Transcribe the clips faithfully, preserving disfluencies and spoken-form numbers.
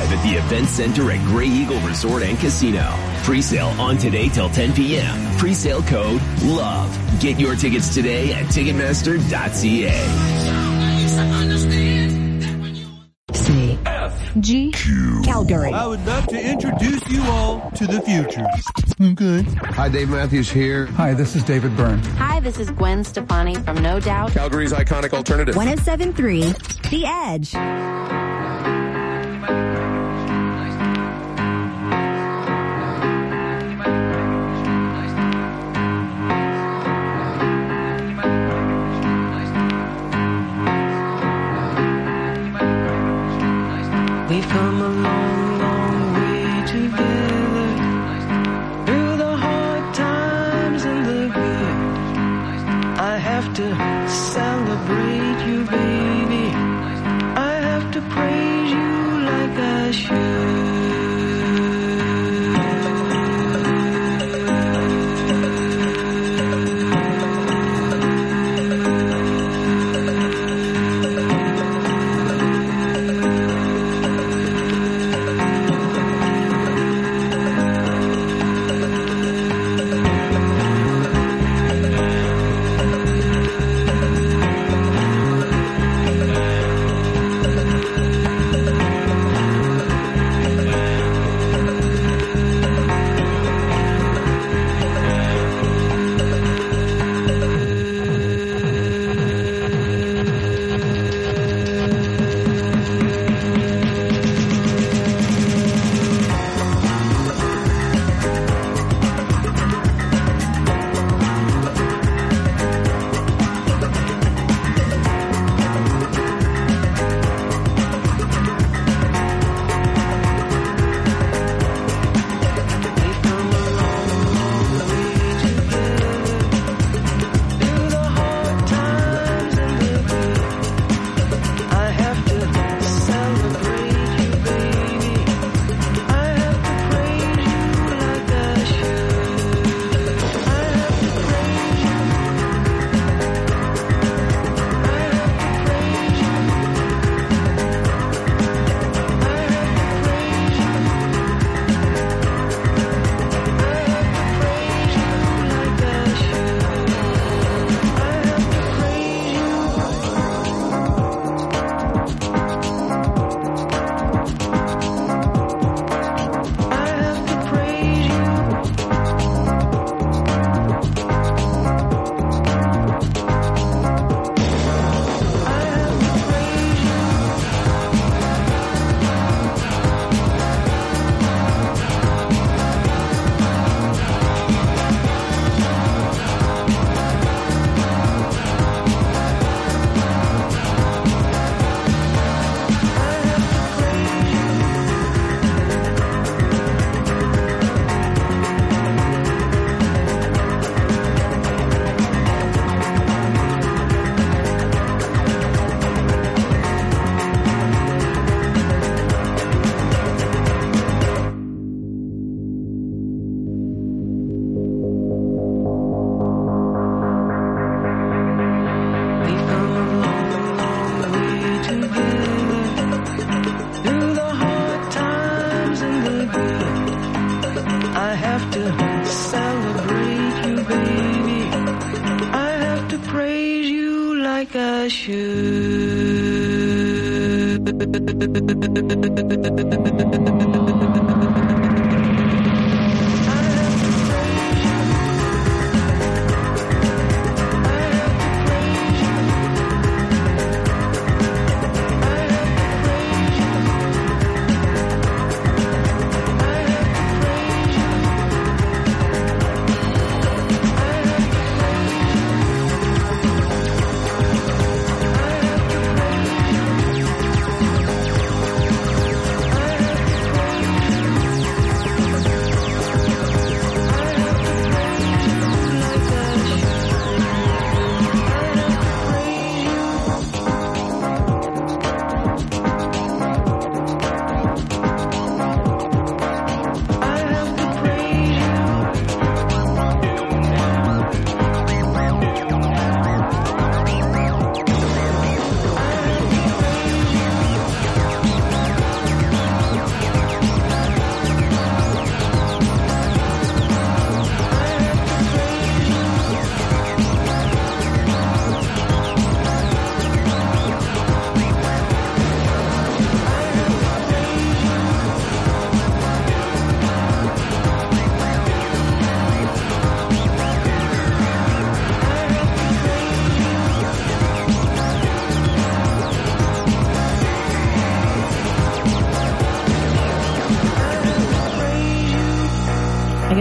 live at the Event Center at Gray Eagle Resort and Casino. Pre-sale on today till ten p.m. Pre-sale code LOVE. Get your tickets today at Ticketmaster dot c a. C F G Q Calgary. I would love to introduce you all to the future. Okay. Hi, Dave Matthews here. Hi, this is David Byrne. Hi, this is Gwen Stefani from No Doubt. Calgary's iconic alternative. one oh seven point three The Edge. We've come a long, long way together, through the hard times and the good. I have to celebrate you, baby. I have to praise you like I should.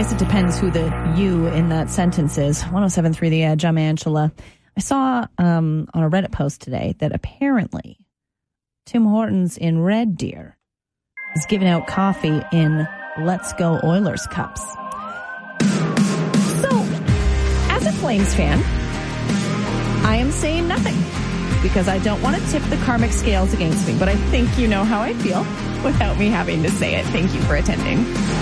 guess it depends who the you in that sentence is. one oh seven point three The Edge, I'm Angela. I saw um, on a Reddit post today that apparently Tim Hortons in Red Deer is giving out coffee in Let's Go Oilers cups. So, as a Flames fan, I am saying nothing because I don't want to tip the karmic scales against me, but I think you know how I feel without me having to say it. Thank you for attending.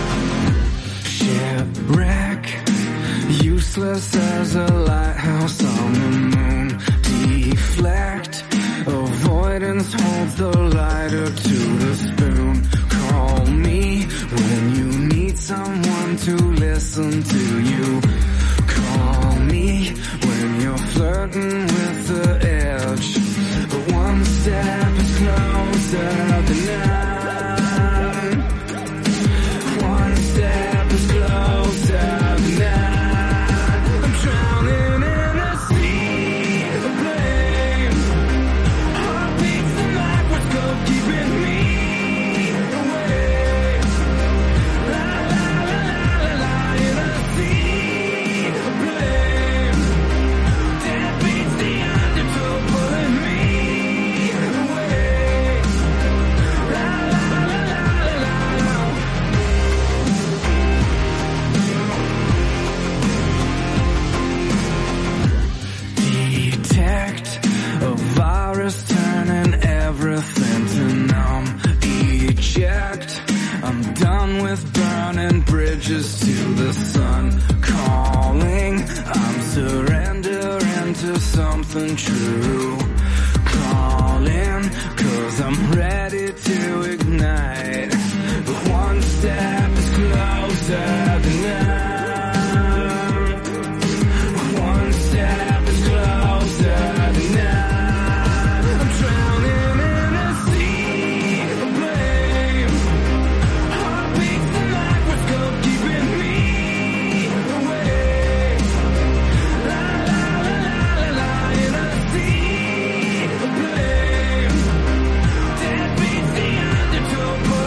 Shipwreck, useless as a lighthouse on the moon. Deflect, avoidance holds the lighter to the spoon. Call me when you need someone to listen to you. Call me when you're flirting with the edge. But one step is closer than none. One step is closer than none. I'm drowning in a sea of blame. Heartbeats the microscope keeping me away. La la la la la la in a sea of blame. Dead beats the undertow pulling me away. La la la la la la. Detect a virus turning everything to numb. Eject, I'm done with burning bridges to the sun. Calling, I'm surrendering to something true. Calling, cause I'm ready to ignite. But one step is closer than none. One step is closer than none. I'm drowning in a sea of blame. Heartbeats the microscope keeping me away. La la la la la la in a sea of blame. Dead beats the undertow.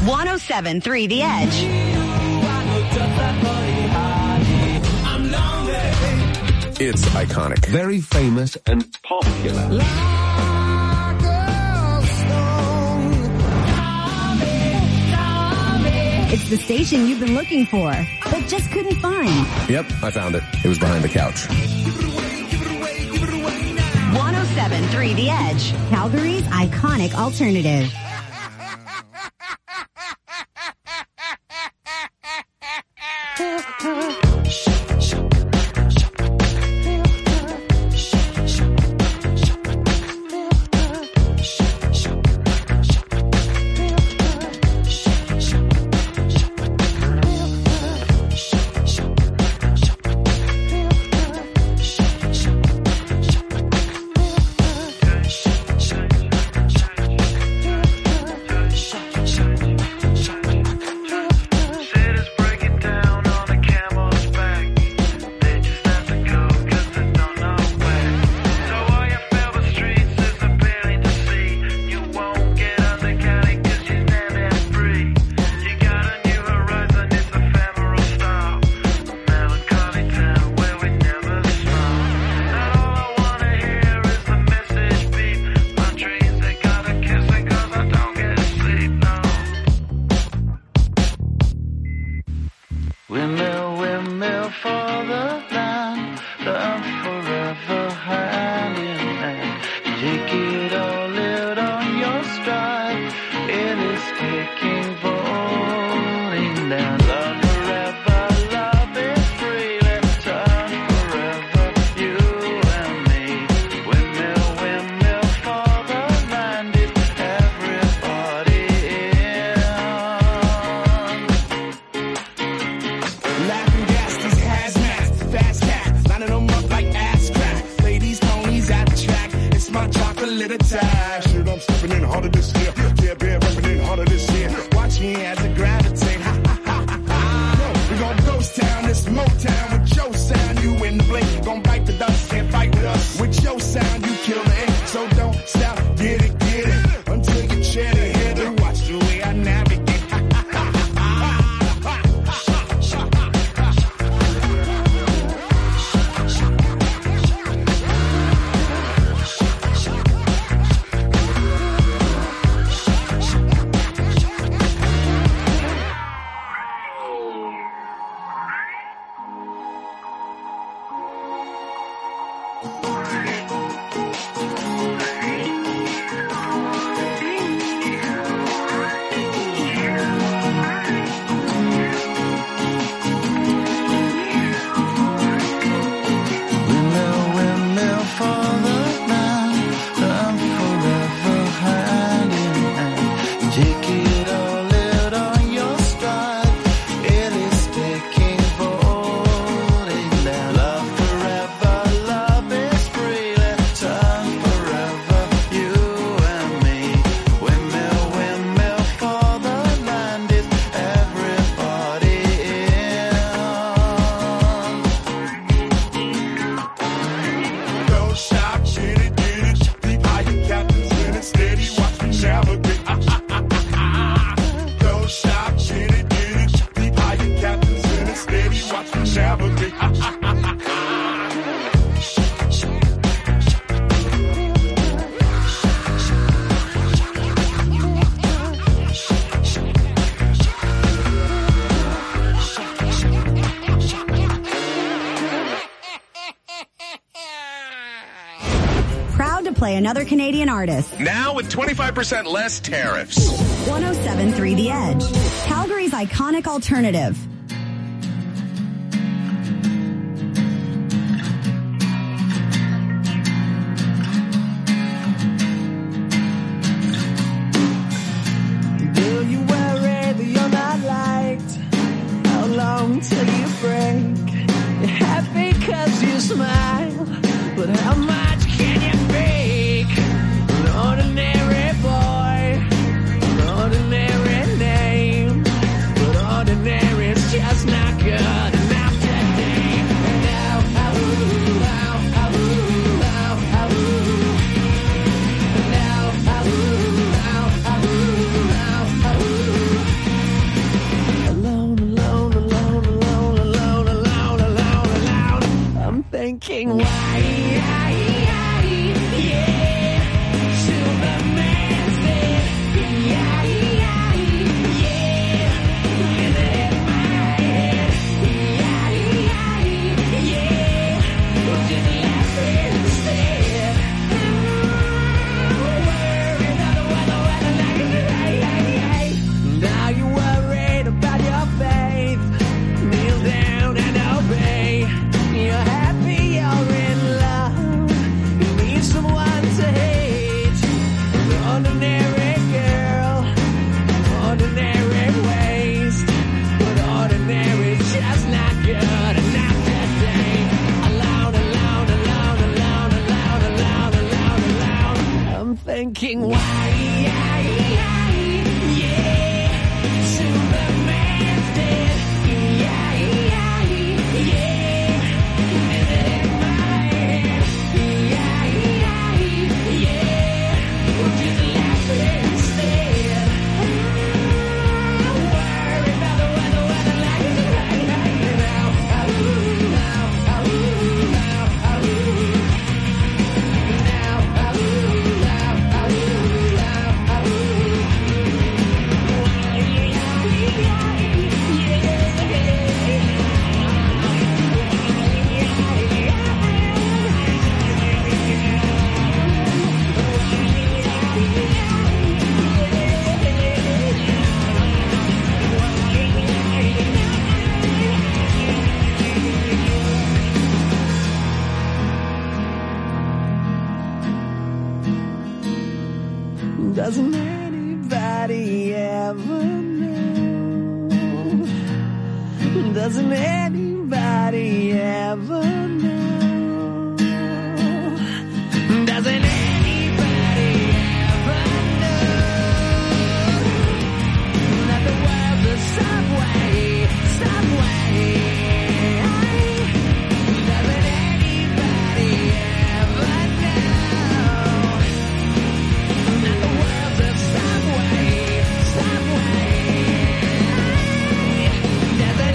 one oh seven point three The Edge. It's iconic. Very famous and popular. It's the station you've been looking for, but just couldn't find. Yep, I found it. It was behind the couch. one oh seven point three The Edge. Calgary's iconic alternative. Another Canadian artist. Now with twenty-five percent less tariffs. one oh seven point three The Edge. Calgary's iconic alternative. Do you worry that you're not liked? How long till you break? You're happy cause you smile, but how much can you fake? An ordinary boy, an ordinary name, but ordinary thinking, why, yeah, Superman said, yeah, yeah, yeah, with it in my head, yeah, yeah, yeah, just laugh instead. Worry about the weather, weather like it. Now you're worried about your faith. Kneel down and obey. You're happy, you're in love. You need someone to hate. The ordinary girl, ordinary ways, but ordinary's just not good enough today. Alone, alone, alone, alone, alone, alone, alone, alone. I'm thinking, why, yeah, yeah, yeah. Superman's dead. Yeah, yeah, yeah. With it in my head. Yeah, yeah, yeah. Just laugh instead. Worry about the weather, weather like it's right now. Now, now, now, doesn't anybody ever know? Doesn't anybody ever know? Doesn't anybody ever know that the world's a subway, subway? Doesn't anybody ever know that the world's a subway, subway? Doesn't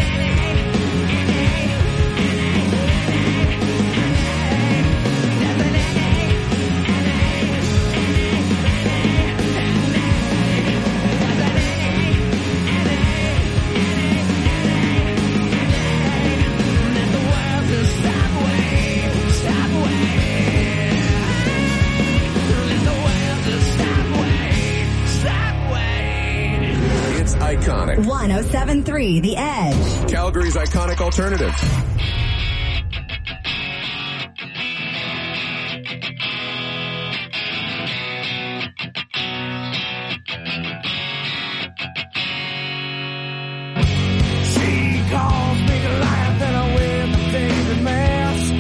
It's iconic. one oh seven point three The Edge. Calgary's iconic alternative. She calls me to laugh and I wear my favorite mask.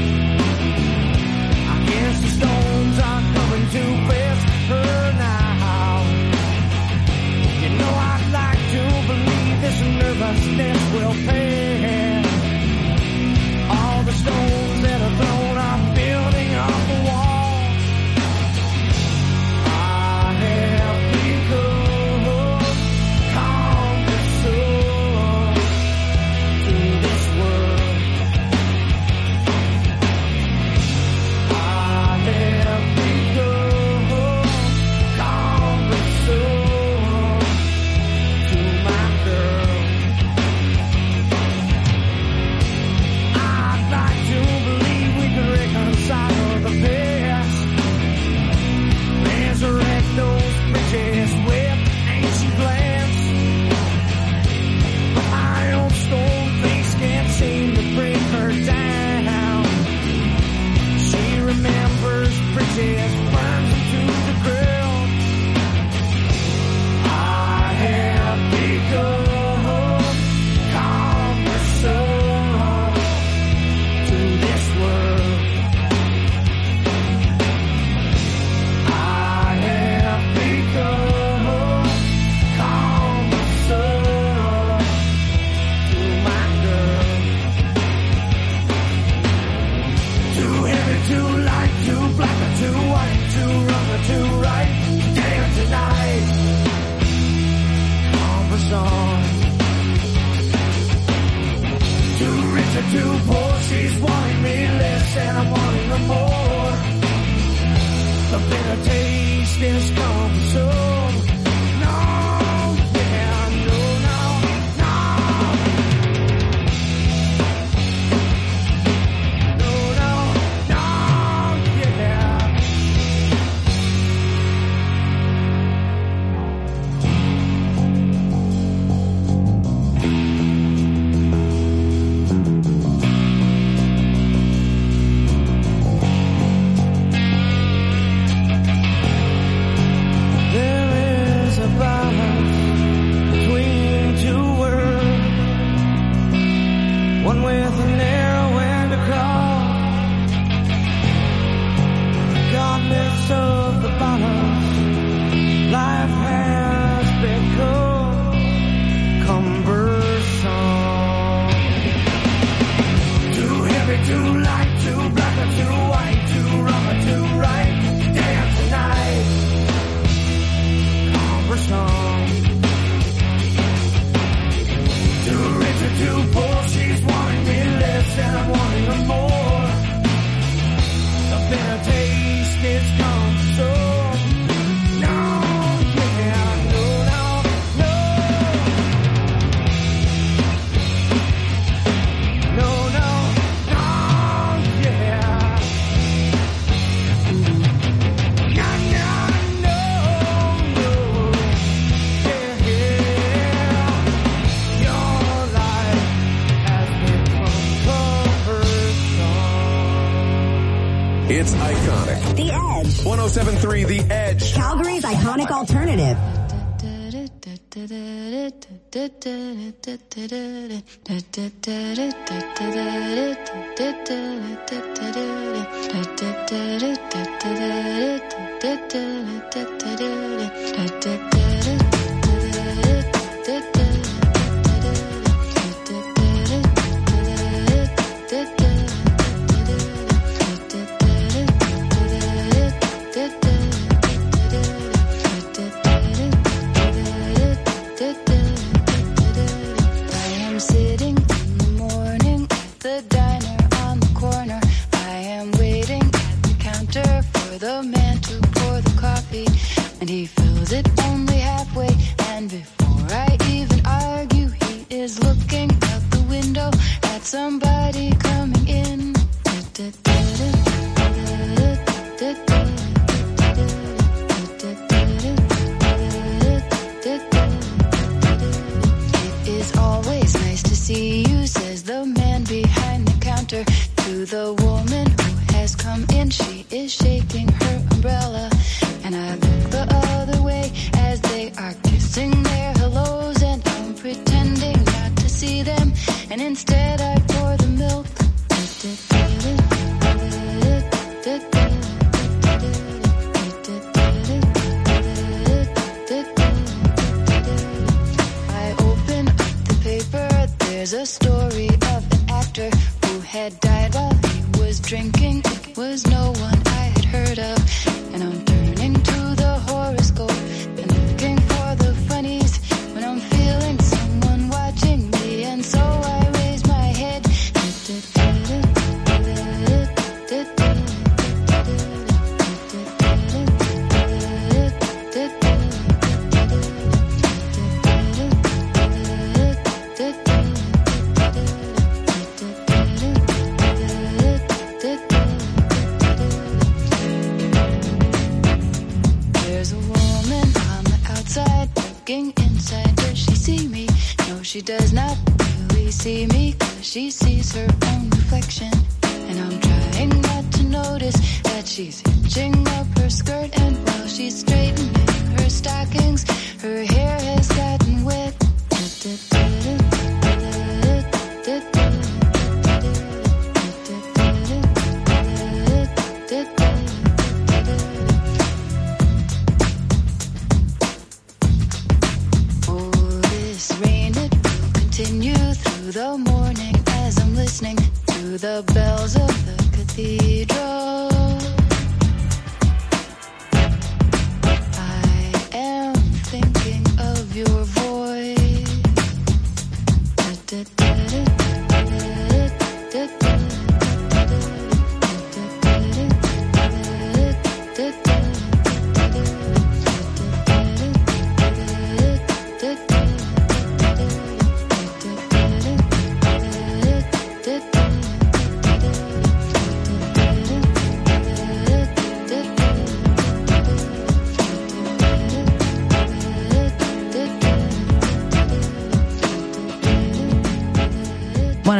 I guess the storms are coming to fast her now. You know I'd like to believe this nervousness will pass. The bitter taste is gone. So no, yeah, no, no, no. No, no, no, yeah. There is a balance between two worlds, one with a narrow end to cross. Regardless of the balance, life has become cumbersome. Too heavy, too light, too black or too white, too wrong or too right, day after night. Cumbersome. Too rich or too poor, she's wanting me less and I'm wanting her more. The bitter taste is gone, so no, yeah, no, no, no. No, no, no, yeah. No, no, no, no. Yeah, yeah. Your life has become cumbersome. It's iconic. The Edge. one oh seven point three The Edge. Calgary's iconic alternative. I am sitting in the morning at the diner on the corner. I am waiting at the counter for the man to pour the coffee, and he fills it only halfway. And before I even argue, he is looking out the window at somebody coming in. It is always nice to see you, says the man behind the counter to the woman who has come in. She is shaking her umbrella, and I look the other way as they are kissing their hellos, and I'm pretending not to see them, and instead I pour the milk. I open up the paper, there's a story of an actor who had died while he was drinking. It was no one I had heard of, and I'm turning to the horoscope and looking for the funnies when I'm feeling someone watching me, and so I raise my head. There's a woman on the outside looking inside. Does she see me? No, she does not really see me, 'cause she sees her own reflection. And I'm trying not to notice that she's hitching up her skirt, and while she's straightening her stockings, her hair has gotten wet. Oh, this rain, it will continue through the morning as I'm listening to the bells of the cathedral. I am thinking of your voice.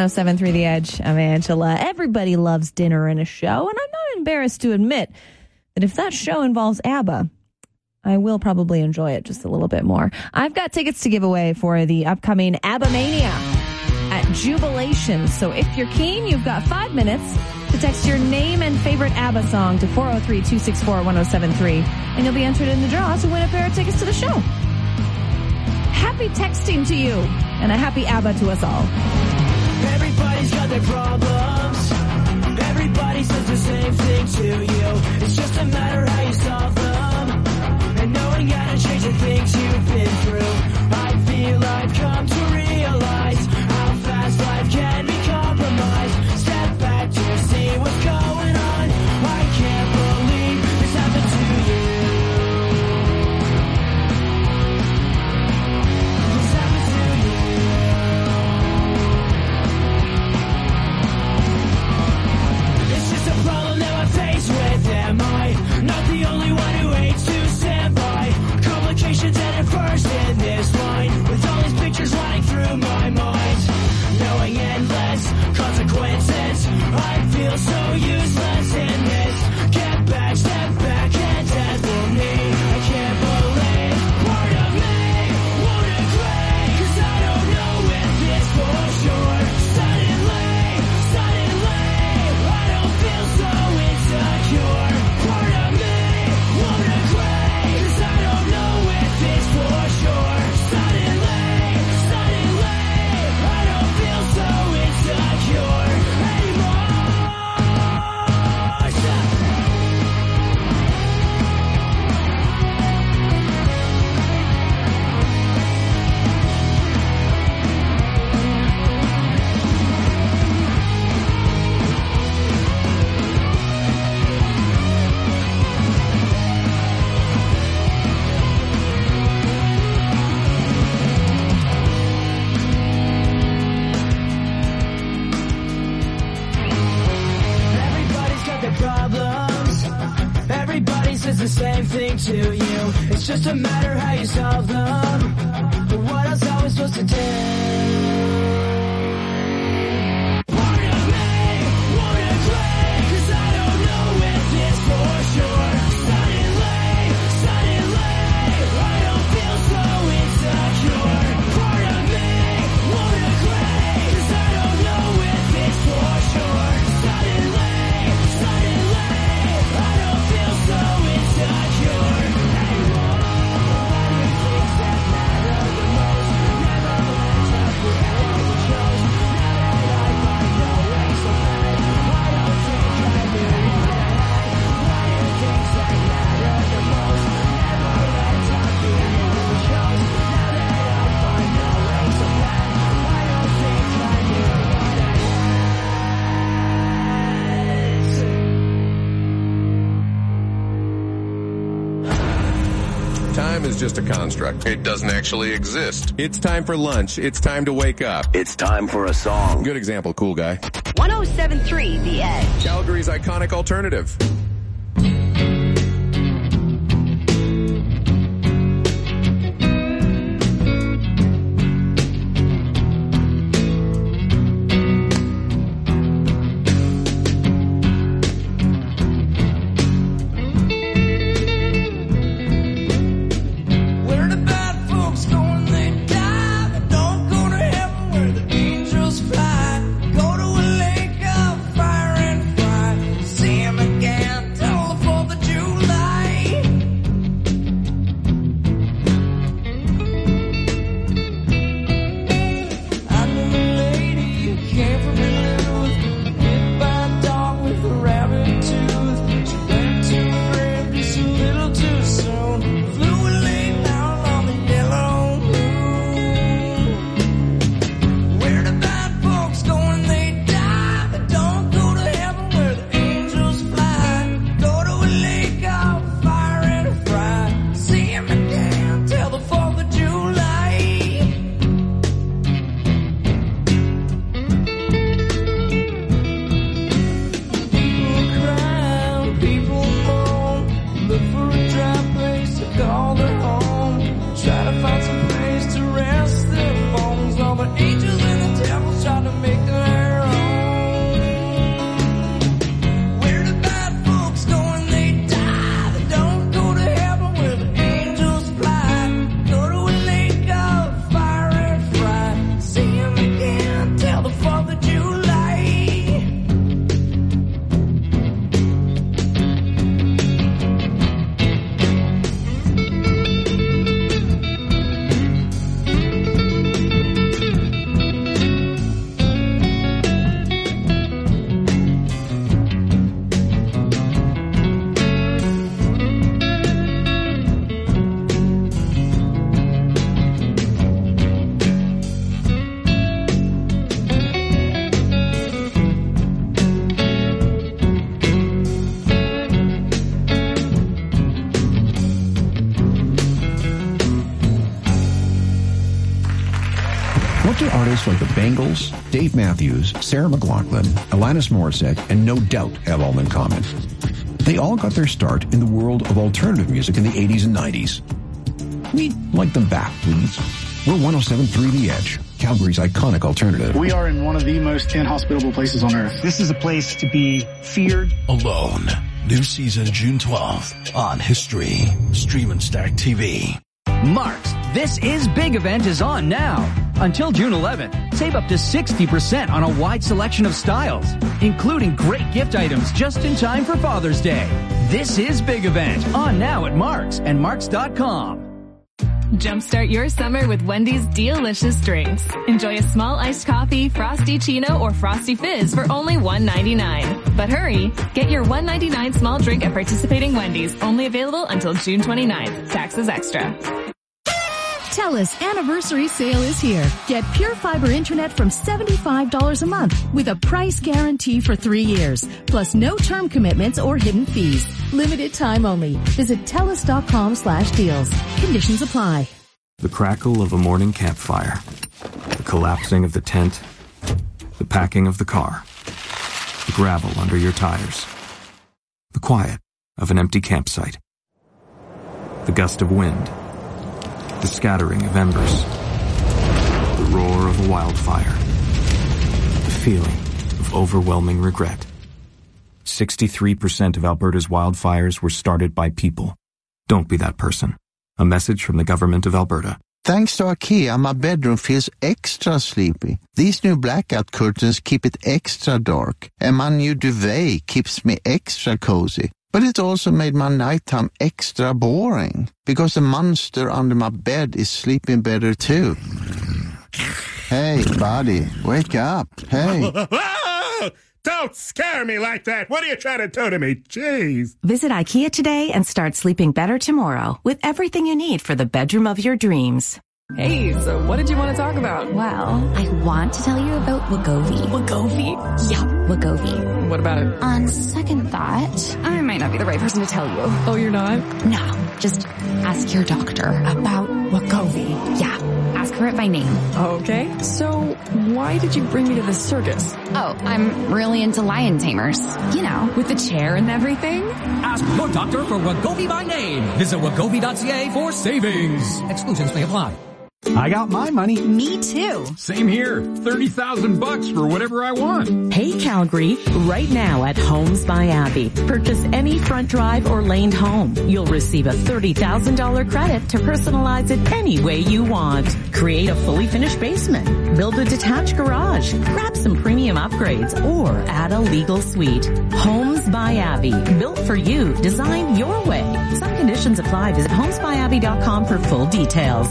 oh seven point three The Edge. I'm Angela. Everybody loves dinner and a show, and I'm not embarrassed to admit that if that show involves ABBA, I will probably enjoy it just a little bit more. I've got tickets to give away for the upcoming ABBA Mania at Jubilation. So if you're keen, you've got five minutes to text your name and favorite ABBA song to four oh three, two six four, one oh seven three, and you'll be entered in the draw to win a pair of tickets to the show. Happy texting to you, and a happy ABBA to us all. Everybody's got their problems. Everybody says the same thing to you. It's just a matter how you solve them. And no one gotta change the things you've been through. I feel I've come to realize how fast life can be compromised. Step back to see what's going on. I can't believe this happened to you. This happened to you. It's just a problem that I'm faced with. Am I not the only one who hates to stand by? Complications at first in this line, with all these pictures running through my mind, knowing endless consequences. I feel so useless in this. Get back, step back, and handle me. I can't believe part of me won't agree, 'cause I don't know if this for sure. Suddenly, suddenly, I don't feel so insecure. Part of me won't agree, 'cause I don't know if this for sure. Suddenly, suddenly, I don't feel so insecure anymore. Everybody's got their problems. Everybody says the same thing to you. It's just a matter how you solve them. But what else are we supposed to do? Part of me won't agree, 'cause I don't know if this for sure. Suddenly, suddenly, I don't feel so insecure. Part of me won't agree, 'cause I don't know if it's for sure. Suddenly, suddenly, I don't feel so insecure anymore. What are the things that matter the most? Never ends up with anything you chose. Now that I find no way so bad, I don't think I really want to hide. What are the things that matter the most? Never ends up with anything you chose. Now that I find no way so bad, I don't think I really want to hide. Time is just a construct. It doesn't actually exist. It's time for lunch. It's time to wake up. It's time for a song. Good example, cool guy. one oh seven point three The Edge. Calgary's iconic alternative. Where the bad folks go when they die, but don't go to heaven where the angels fly. Go to a lake of fire and fry. See 'em again. What do artists like the Bangles, Dave Matthews, Sarah McLachlan, Alanis Morissette, and no doubt have all in common? They all got their start in the world of alternative music in the eighties and nineties. We'd like them back, please. We're one oh seven point three The Edge, Calgary's iconic alternative. We are in one of the most inhospitable places on earth. This is a place to be feared. Alone. New season June twelfth on History. Stream and Stack T V. Marks, This Is Big event is on now. Until June eleventh, save up to sixty percent on a wide selection of styles, including great gift items just in time for Father's Day. This Is Big event on now at Marks and Marks dot com. Jumpstart your summer with Wendy's delicious drinks. Enjoy a small iced coffee, Frosty Chino, or Frosty Fizz for only one ninety-nine. But hurry, get your one ninety-nine small drink at participating Wendy's. Only available until June twenty-ninth. Taxes extra. TELUS anniversary sale is here. Get Pure Fiber Internet from seventy-five dollars a month with a price guarantee for three years, plus no term commitments or hidden fees. Limited time only. Visit TELUS.com slash deals. Conditions apply. The crackle of a morning campfire, the collapsing of the tent, the packing of the car, the gravel under your tires, the quiet of an empty campsite, the gust of wind, the scattering of embers, the roar of a wildfire, the feeling of overwhelming regret. sixty-three percent of Alberta's wildfires were started by people. Don't be that person. A message from the Government of Alberta. Thanks to IKEA, my bedroom feels extra sleepy. These new blackout curtains keep it extra dark, and my new duvet keeps me extra cozy. But it also made my nighttime extra boring, because the monster under my bed is sleeping better too. Hey, buddy, wake up. Hey. Don't scare me like that. What are you trying to do to me? Jeez. Visit IKEA today and start sleeping better tomorrow with everything you need for the bedroom of your dreams. Hey, so what did you want to talk about? Well, I want to tell you about Wegovy. Wegovy? Yeah, Wegovy. What about it? On second thought, I might not be the right person to tell you. Oh, you're not? No, just ask your doctor about Wegovy. Yeah, ask her it by name. Okay, so why did you bring me to this circus? Oh, I'm really into lion tamers. You know, with the chair and everything? Ask your doctor for Wegovy by name. Visit Wegovy dot C A for savings. Exclusions may apply. I got my money. Me too. Same here. thirty thousand bucks for whatever I want. Hey Calgary, right now at Homes by Abby. Purchase any front drive or laned home. You'll receive a thirty thousand dollars credit to personalize it any way you want. Create a fully finished basement. Build a detached garage. Grab some premium upgrades or add a legal suite. Homes by Abby. Built for you. Designed your way. Some conditions apply. Visit homes by abby dot com for full details.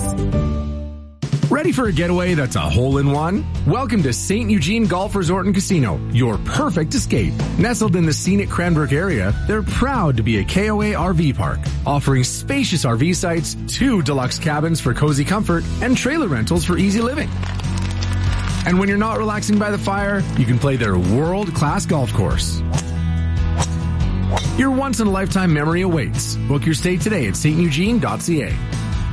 Ready for a getaway that's a hole-in-one? Welcome to Saint Eugene Golf Resort and Casino, your perfect escape. Nestled in the scenic Cranbrook area, they're proud to be a K O A R V park, offering spacious R V sites, two deluxe cabins for cozy comfort, and trailer rentals for easy living. And when you're not relaxing by the fire, you can play their world-class golf course. Your once-in-a-lifetime memory awaits. Book your stay today at saint eugene dot c a.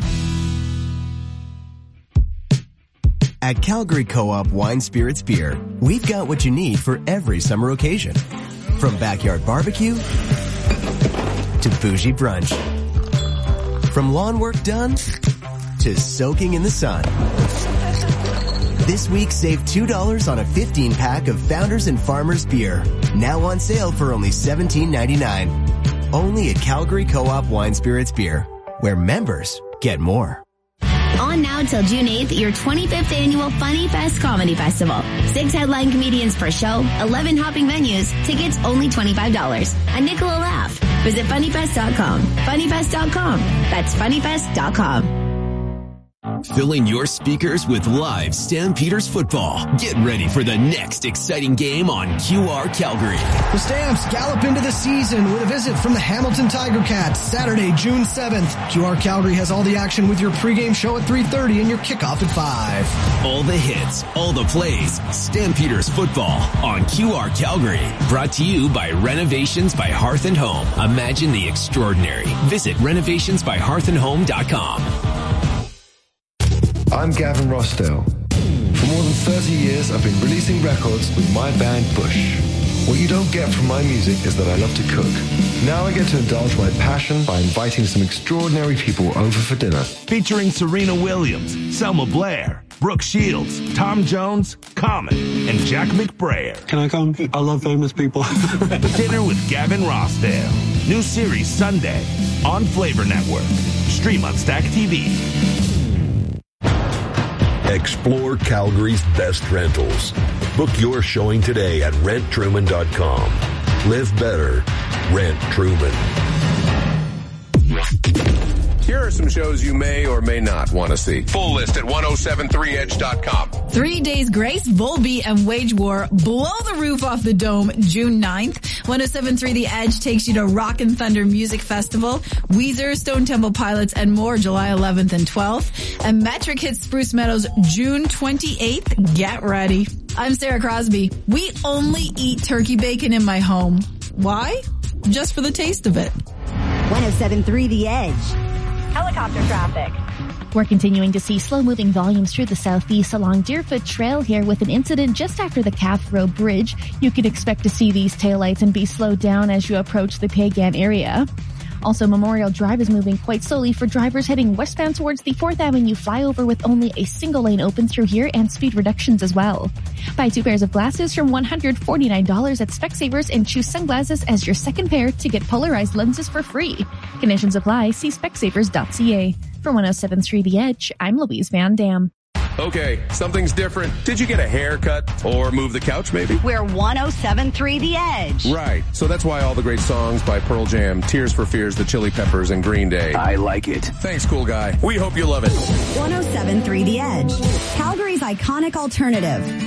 At Calgary Co-op Wine Spirits Beer, we've got what you need for every summer occasion. From backyard barbecue to bougie brunch. From lawn work done to soaking in the sun. This week, save two dollars on a fifteen pack of Founders and Farmers beer. Now on sale for only seventeen ninety-nine. Only at Calgary Co-op Wine Spirits Beer, where members get more. On now till June eighth, your twenty-fifth annual Funny Fest Comedy Festival. Six headline comedians per show, eleven hopping venues, tickets only twenty-five dollars. A nickel a laugh. Visit funny fest dot com. funny fest dot com. That's funny fest dot com. Filling your speakers with live Stampeders football. Get ready for the next exciting game on Q R Calgary. The Stamps gallop into the season with a visit from the Hamilton Tiger Cats Saturday, June seventh. Q R Calgary has all the action with your pregame show at three thirty and your kickoff at five. All the hits, all the plays. Stampeders football on Q R Calgary. Brought to you by Renovations by Hearth and Home. Imagine the extraordinary. Visit renovations by hearth and home dot com. I'm Gavin Rossdale. For more than thirty years, I've been releasing records with my band Bush. What you don't get from my music is that I love to cook. Now I get to indulge my passion by inviting some extraordinary people over for dinner. Featuring Serena Williams, Selma Blair, Brooke Shields, Tom Jones, Common, and Jack McBrayer. Can I come? I love famous people. Dinner with Gavin Rossdale. New series Sunday on Flavor Network. Stream on Stack T V. Explore Calgary's best rentals. Book your showing today at rent truman dot com. Live better. Rent Truman. Here are some shows you may or may not want to see. Full list at ten seventy-three edge dot com. Three Days Grace, Volbeat, and Wage War blow the roof off the dome June ninth. ten seventy-three The Edge takes you to Rock and Thunder Music Festival. Weezer, Stone Temple Pilots, and more July eleventh and twelfth. And Metric hits Spruce Meadows June twenty-eighth. Get ready. I'm Sarah Crosby. We only eat turkey bacon in my home. Why? Just for the taste of it. ten seventy-three The Edge. Helicopter traffic. We're continuing to see slow-moving volumes through the southeast along Deerfoot Trail here with an incident just after the Calf Road Bridge. You could expect to see these taillights and be slowed down as you approach the Pagan area. Also, Memorial Drive is moving quite slowly for drivers heading westbound towards the fourth Avenue flyover with only a single lane open through here and speed reductions as well. Buy two pairs of glasses from one hundred forty-nine dollars at Specsavers and choose sunglasses as your second pair to get polarized lenses for free. Conditions apply. See specsavers dot c a. For ten seventy-three The Edge, I'm Louise Van Dam. Okay, something's different. Did you get a haircut or move the couch maybe? We're ten seventy-three The Edge. Right. So that's why all the great songs by Pearl Jam, Tears for Fears, The Chili Peppers, and Green Day. I like it. Thanks, cool guy. We hope you love it. ten seventy-three The Edge. Calgary's iconic alternative.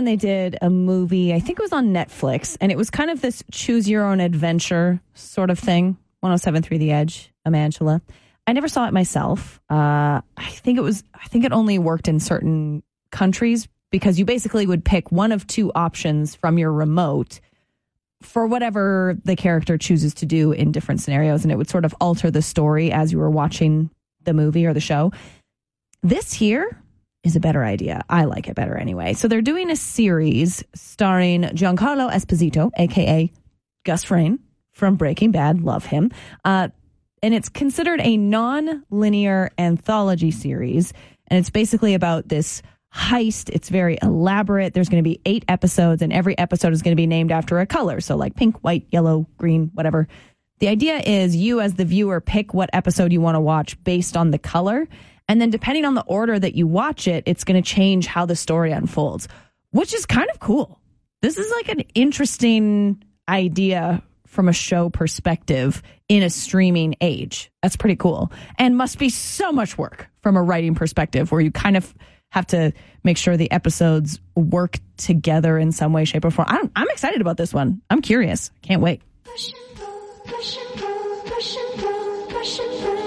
they did a movie, I think it was on Netflix, and it was kind of this choose your own adventure sort of thing. one oh seven point three The Edge, Amantula. I never saw it myself. Uh, I think it was, I think it only worked in certain countries because you basically would pick one of two options from your remote for whatever the character chooses to do in different scenarios, and it would sort of alter the story as you were watching the movie or the show. This here is a better idea. I like it better anyway. So they're doing a series starring Giancarlo Esposito, a k a. Gus Fring from Breaking Bad. Love him. Uh, and it's considered a non-linear anthology series. And it's basically about this heist. It's very elaborate. There's going to be eight episodes, and every episode is going to be named after a color. So like pink, white, yellow, green, whatever. The idea is you as the viewer pick what episode you want to watch based on the color. And then depending on the order that you watch it, it's going to change how the story unfolds, which is kind of cool. This is like an interesting idea from a show perspective in a streaming age. That's pretty cool. And must be so much work from a writing perspective where you kind of have to make sure the episodes work together in some way, shape, or form. I'm, I'm excited about this one. I'm curious. Can't wait. Push and pull, push and pull, push and pull, push and pull.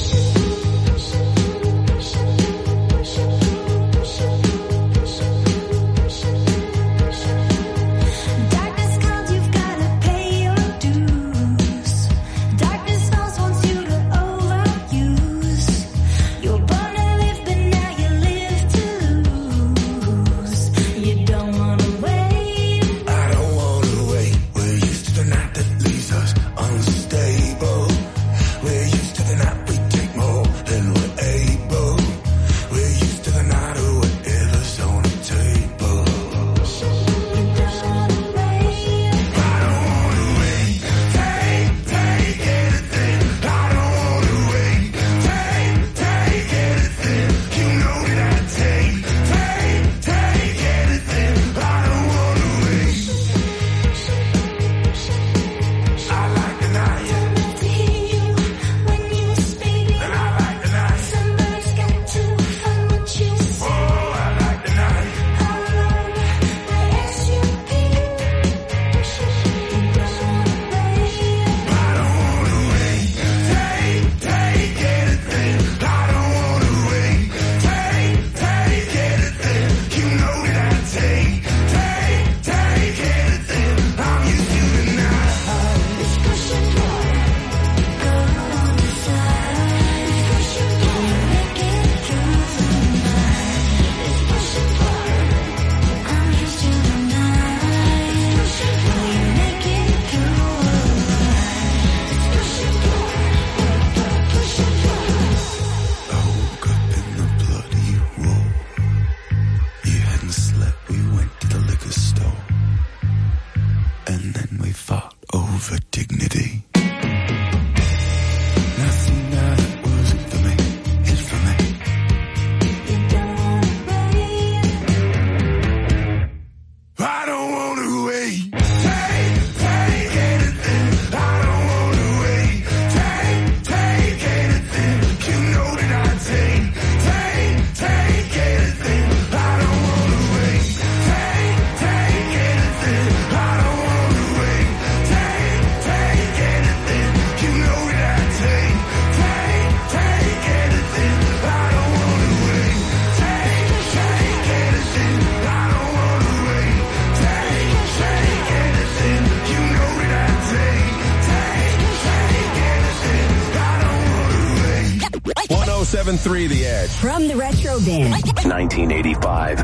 one oh seven point three The Edge. From the Retro Bin. nineteen eighty-five.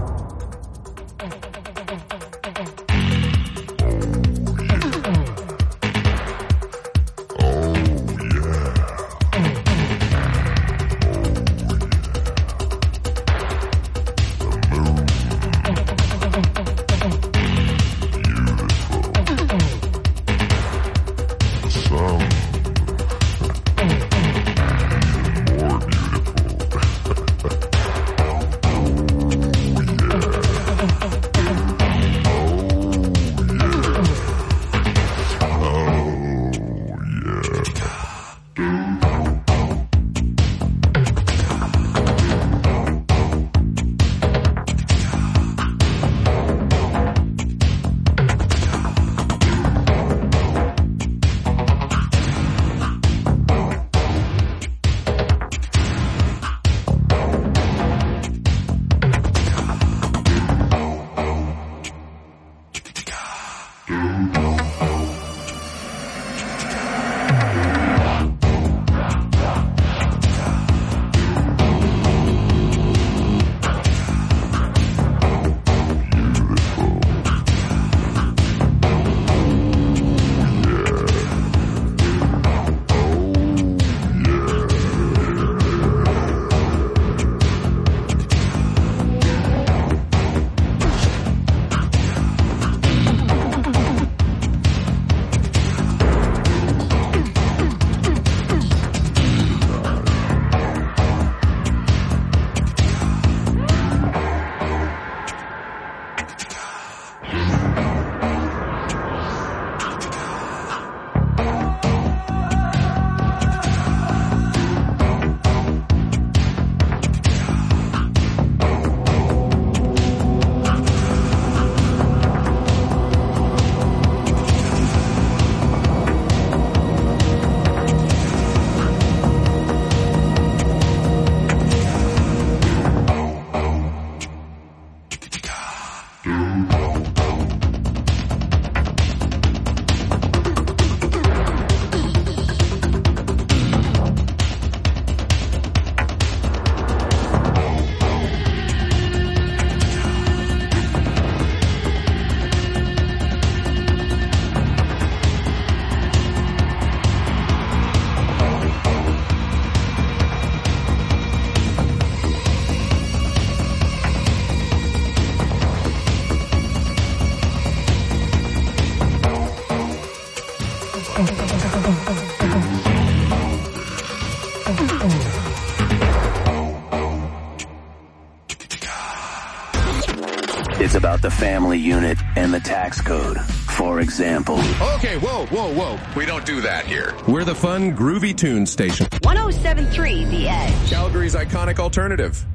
the family unit and the tax code. For example. Okay, whoa, whoa, whoa. We don't do that here. We're the fun, groovy tune station. one oh seven point three The Edge. Calgary's iconic alternative.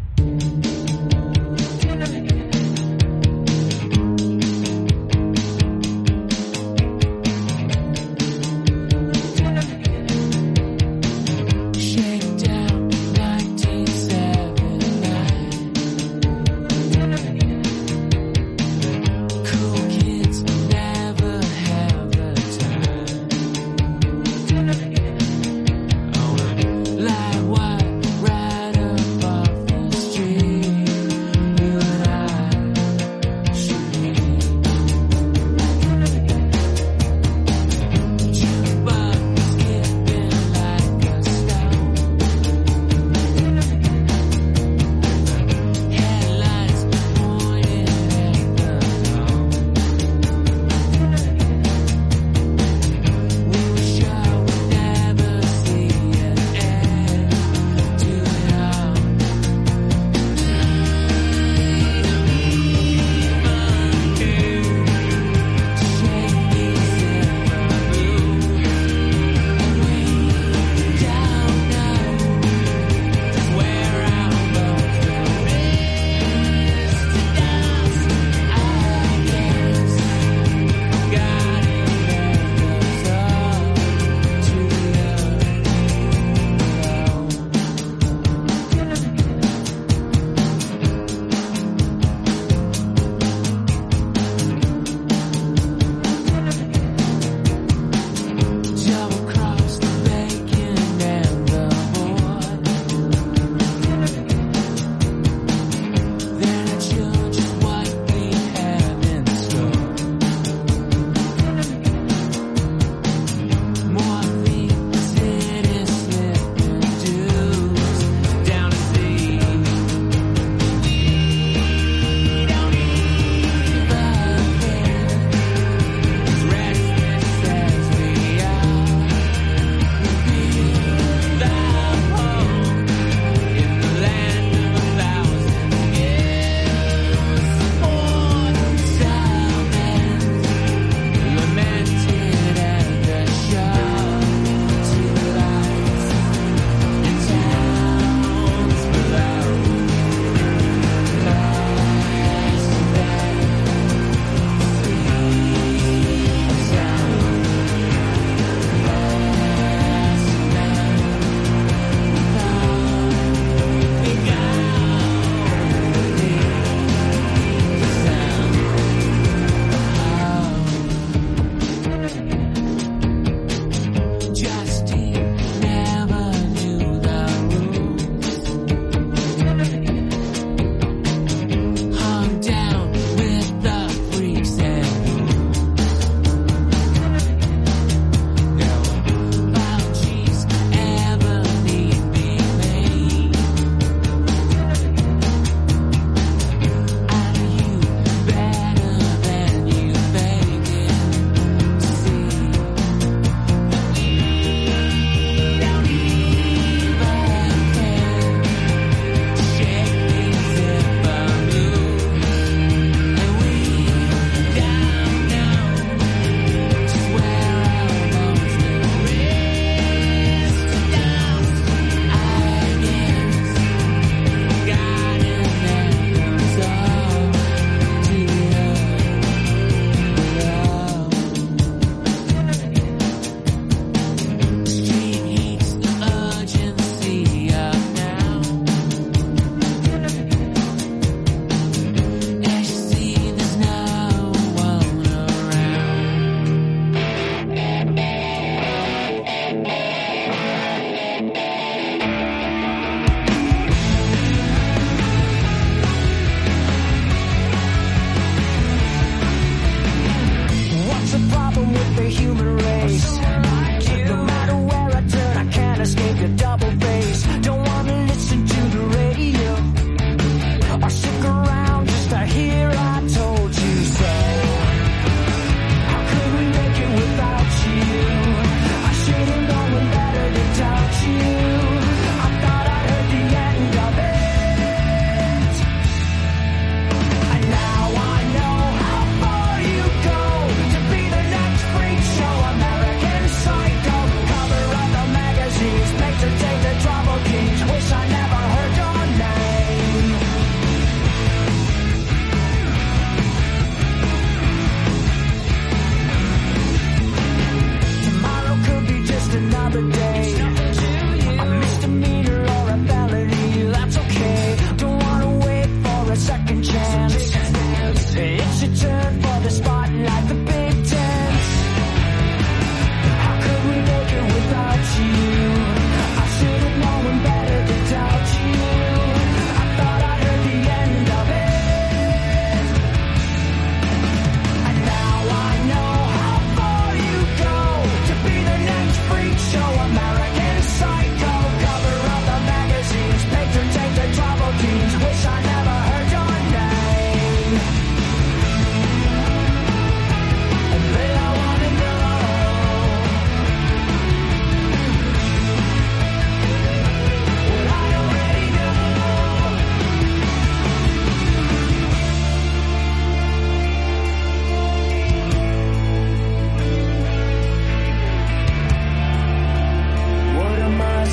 Like what, right up off the street.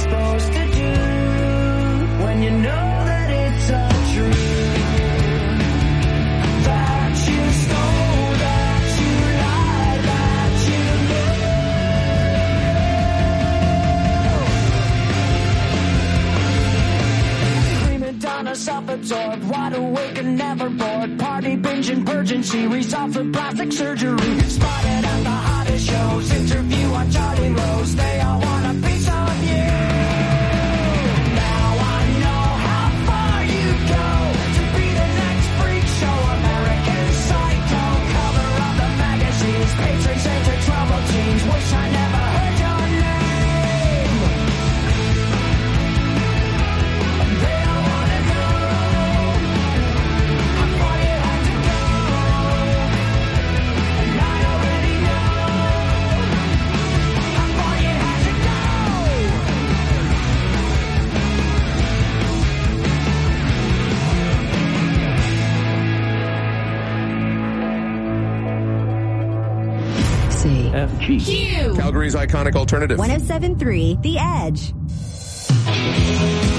supposed to do when you know that it's untrue? That you stole, that you lied, that you know. Prima donna, self-absorbed, wide awake and never bored. Party binging, purging series, offered plastic surgery. Spotted at the hottest shows, interview on Charlie Rose. They all want a piece of you. Now I know how far you go to be the next freak show. American Psycho, cover of the magazines. Patrons, enter trouble teens. Wish I never heard your name. They all wanna know how far you had to go. And I already know how far you had to go. C. F G. Q. Calgary's iconic alternative. one oh seven point three The Edge.